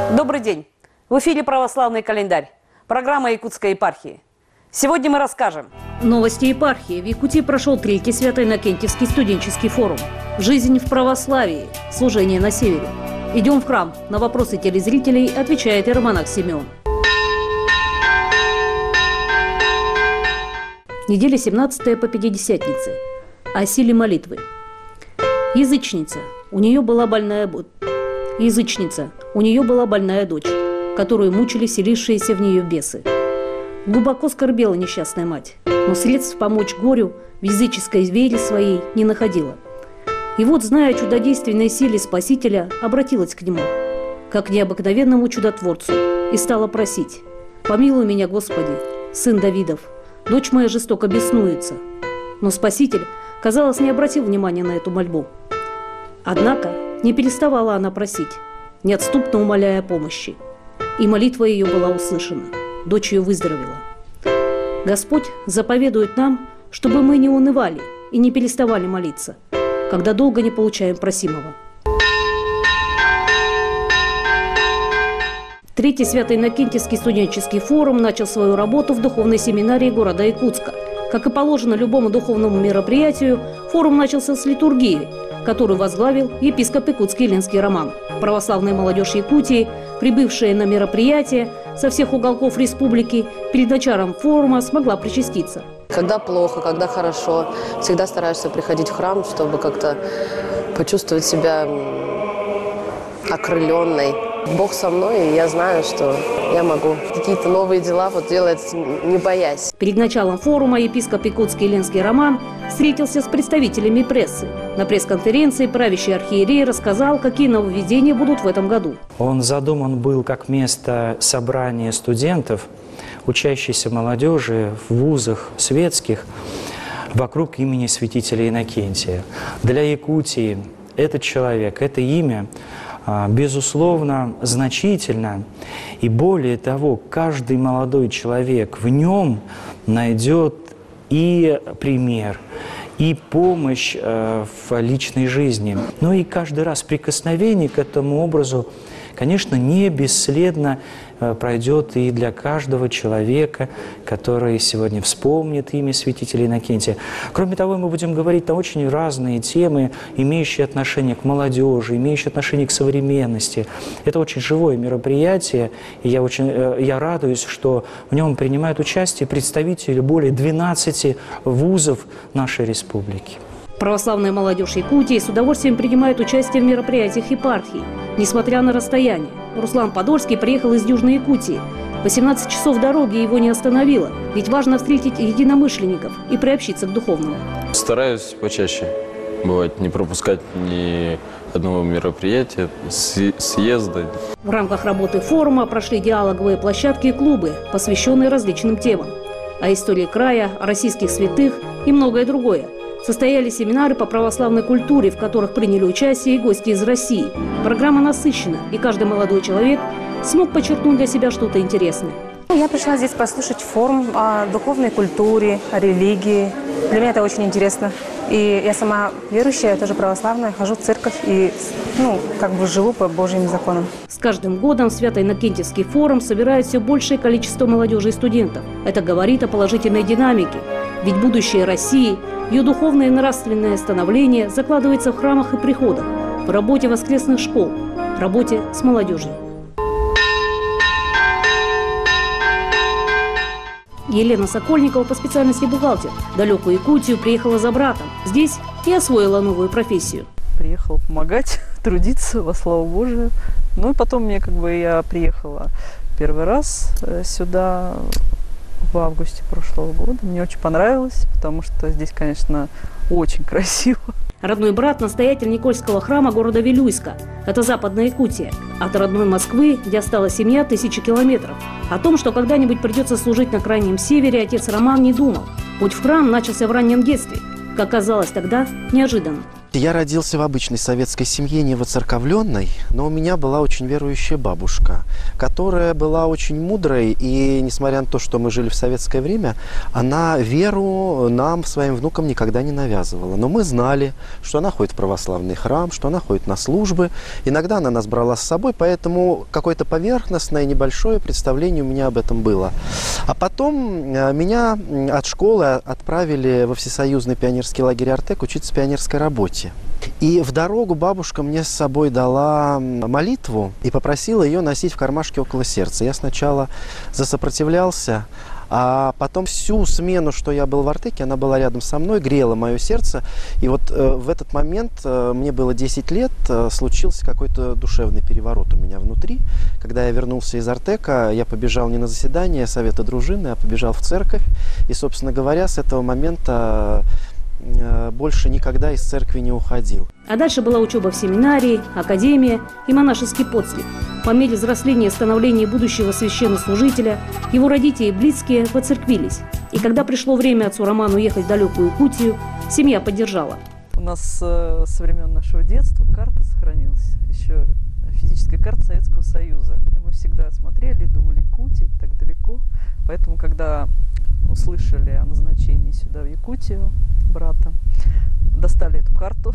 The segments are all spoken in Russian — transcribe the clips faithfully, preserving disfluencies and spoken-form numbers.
Добрый день! В эфире «Православный календарь», программа Якутской епархии. Сегодня мы расскажем. Новости епархии. В Якутии прошел третий Свято-Иннокентьевский студенческий форум. Жизнь в православии. Служение на севере. Идем в храм. На вопросы телезрителей отвечает иеромонах Симеон. Неделя семнадцатая по Пятидесятнице. О силе молитвы. Язычница. У нее была больная... Язычница. У нее была больная дочь, которую мучили вселившиеся в нее бесы. Глубоко скорбела несчастная мать, но средств помочь горю в языческой вере своей не находила. И вот, зная о чудодейственной силе Спасителя, обратилась к нему, как к необыкновенному чудотворцу, и стала просить: «Помилуй меня, Господи, сын Давидов, дочь моя жестоко беснуется». Но Спаситель, казалось, не обратил внимания на эту мольбу. Однако не переставала она просить, неотступно умоляя о помощи. И молитва ее была услышана. Дочь ее выздоровела. Господь заповедует нам, чтобы мы не унывали и не переставали молиться, когда долго не получаем просимого. Третий Свято-Иннокентьевский студенческий форум начал свою работу в духовной семинарии города Якутска. Как и положено любому духовному мероприятию, форум начался с литургии, которую возглавил епископ Якутский Ленский Роман. Православная молодежь Якутии, прибывшая на мероприятие со всех уголков республики, перед началом форума смогла причаститься. Когда плохо, когда хорошо, всегда стараешься приходить в храм, чтобы как-то почувствовать себя окрыленной. Бог со мной, и я знаю, что я могу какие-то новые дела вот делать, не боясь. Перед началом форума епископ Якутский Ленский Роман встретился с представителями прессы. На пресс-конференции правящий архиерей рассказал, какие нововведения будут в этом году. Он задуман был как место собрания студентов, учащейся молодежи в вузах светских вокруг имени святителя Иннокентия. Для Якутии этот человек, это имя, безусловно, значительно. И более того, каждый молодой человек в нем найдет и пример, и помощь в личной жизни. Ну и каждый раз прикосновение к этому образу, конечно, не бесследно пройдет и для каждого человека, который сегодня вспомнит имя святителя Иннокентия. Кроме того, мы будем говорить на очень разные темы, имеющие отношение к молодежи, имеющие отношение к современности. Это очень живое мероприятие, и я, очень, я радуюсь, что в нем принимают участие представители более двенадцати вузов нашей республики. Православная молодежь Якутии с удовольствием принимает участие в мероприятиях епархии, несмотря на расстояние. Руслан Подольский приехал из Южной Якутии. восемнадцать часов дороги его не остановило, ведь важно встретить единомышленников и приобщиться к духовному. Стараюсь почаще, бывает, не пропускать ни одного мероприятия, съезда. В рамках работы форума прошли диалоговые площадки и клубы, посвященные различным темам. О истории края, о российских святых и многое другое. Состояли семинары по православной культуре, в которых приняли участие и гости из России. Программа насыщена, и каждый молодой человек смог подчеркнуть для себя что-то интересное. Я пришла здесь послушать форум о духовной культуре, о религии. Для меня это очень интересно. И я сама верующая, я тоже православная, хожу в церковь и, ну, как бы живу по Божьим законам. С каждым годом в Свято-Иннокентьевский форум собирает все большее количество молодежи и студентов. Это говорит о положительной динамике. Ведь будущее России, ее духовное и нравственное становление закладывается в храмах и приходах, в работе воскресных школ, в работе с молодежью. Елена Сокольникова по специальности бухгалтер. В далекую Якутию приехала за братом. Здесь и освоила новую профессию. Приехала помогать, трудиться во славу Божию. Ну и потом мне как бы я приехала первый раз сюда в августе прошлого года. Мне очень понравилось, потому что здесь, конечно, очень красиво. Родной брат – настоятель Никольского храма города Вилюйска. Это Западная Якутия. От родной Москвы, где осталась семья, тысячи километров. О том, что когда-нибудь придется служить на Крайнем Севере, отец Роман не думал. Путь в храм начался в раннем детстве. Как казалось тогда, неожиданно. Я родился в обычной советской семье, не воцерковленной, но у меня была очень верующая бабушка, которая была очень мудрой, и несмотря на то, что мы жили в советское время, она веру нам, своим внукам, никогда не навязывала. Но мы знали, что она ходит в православный храм, что она ходит на службы. Иногда она нас брала с собой, поэтому какое-то поверхностное, небольшое представление у меня об этом было. А потом меня от школы отправили во всесоюзный пионерский лагерь «Артек» учиться пионерской работе. И в дорогу бабушка мне с собой дала молитву и попросила ее носить в кармашке около сердца. Я сначала засопротивлялся, а потом всю смену, что я был в «Артеке», она была рядом со мной, грела мое сердце. И вот э, в этот момент, э, мне было десять лет, э, случился какой-то душевный переворот у меня внутри. Когда я вернулся из «Артека», я побежал не на заседание совета дружины, а побежал в церковь. И, собственно говоря, с этого момента э, больше никогда из церкви не уходил. А дальше была учеба в семинарии, академия и монашеский подслед. По мере взросления и становления будущего священнослужителя, его родители и близкие воцерквились. И когда пришло время отцу Роману уехать в далекую Якутию, семья поддержала. У нас э, со времен нашего детства карта сохранилась, еще физическая карта Советского Союза. И мы всегда смотрели, думали, Якутия, так далеко. Поэтому, когда услышали о назначении сюда, в Якутию, брата, достали эту карту,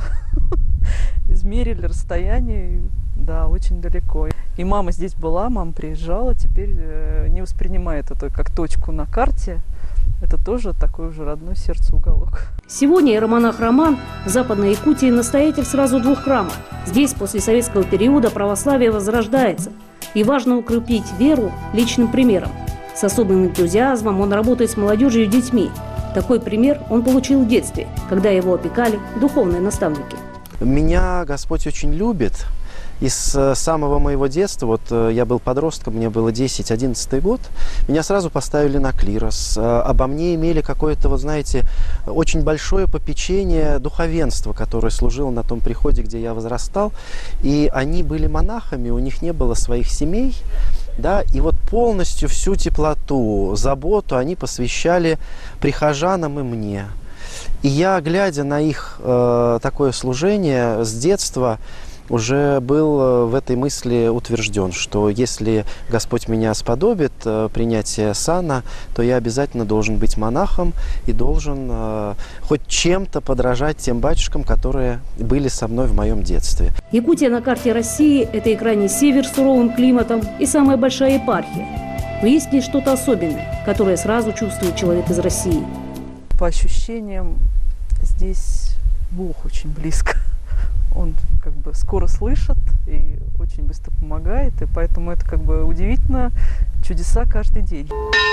измерили расстояние, да, очень далеко. И мама здесь была, мама приезжала, теперь э, не воспринимает это как точку на карте. Это тоже такой уже родной сердцу уголок. Сегодня иеромонах Роман в Западной Якутии настоятель сразу двух храмов. Здесь после советского периода православие возрождается. И важно укрепить веру личным примером. С особым энтузиазмом он работает с молодежью и детьми. Такой пример он получил в детстве, когда его опекали духовные наставники. Меня Господь очень любит. И с самого моего детства, вот я был подростком, мне было десять-одиннадцатый год, меня сразу поставили на клирос. Обо мне имели какое-то, вот знаете, очень большое попечение духовенства, которое служило на том приходе, где я возрастал. И они были монахами, у них не было своих семей. Да, и вот полностью всю теплоту, заботу они посвящали прихожанам и мне. И я, глядя на их э, такое служение с детства, уже был в этой мысли утвержден, что если Господь меня сподобит э, принятия сана, то я обязательно должен быть монахом и должен э, хоть чем-то подражать тем батюшкам, которые были со мной в моем детстве. Якутия на карте России – это и крайний север с суровым климатом, и самая большая епархия. Но есть ли что-то особенное, которое сразу чувствует человек из России? По ощущениям, здесь Бог очень близко. Он как бы скоро слышит и очень быстро помогает, и поэтому это как бы удивительно, чудеса каждый день.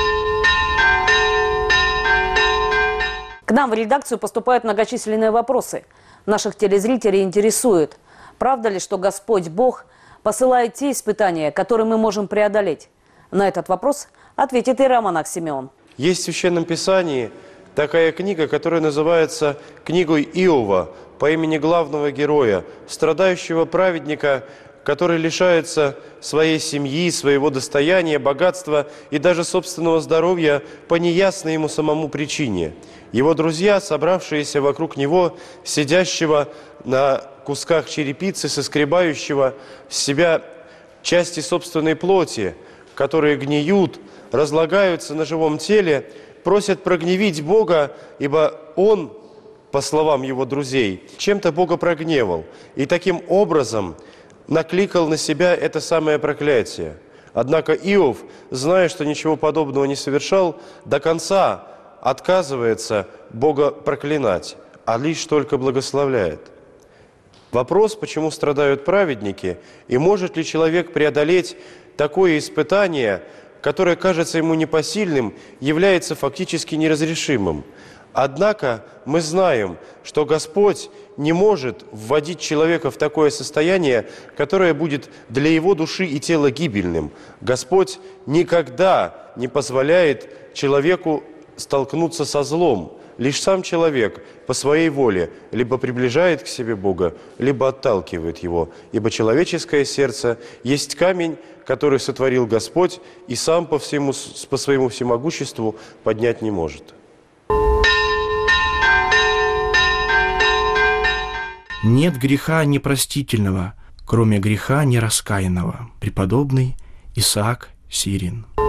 К нам в редакцию поступают многочисленные вопросы. Наших телезрителей интересует, правда ли, что Господь Бог посылает те испытания, которые мы можем преодолеть? На этот вопрос ответит иеромонах Симеон. Есть в Священном Писании такая книга, которая называется «Книгой Иова», по имени главного героя, страдающего праведника, который лишается своей семьи, своего достояния, богатства и даже собственного здоровья по неясной ему самому причине. Его друзья, собравшиеся вокруг него, сидящего на кусках черепицы, соскребающего с себя части собственной плоти, которые гниют, разлагаются на живом теле, просят прогневить Бога, ибо Он, по словам его друзей, чем-то Бога прогневал и таким образом накликал на себя это самое проклятие. Однако Иов, зная, что ничего подобного не совершал, до конца отказывается Бога проклинать, а лишь только благословляет. Вопрос, почему страдают праведники, и может ли человек преодолеть такое испытание, которое кажется ему непосильным, является фактически неразрешимым. Однако мы знаем, что Господь не может вводить человека в такое состояние, которое будет для его души и тела гибельным. Господь никогда не позволяет человеку столкнуться со злом. Лишь сам человек по своей воле либо приближает к себе Бога, либо отталкивает его. Ибо человеческое сердце есть камень, который сотворил Господь, и сам по, всему, по своему всемогуществу поднять не может. Нет греха непростительного, кроме греха нераскаянного. Преподобный Исаак Сирин.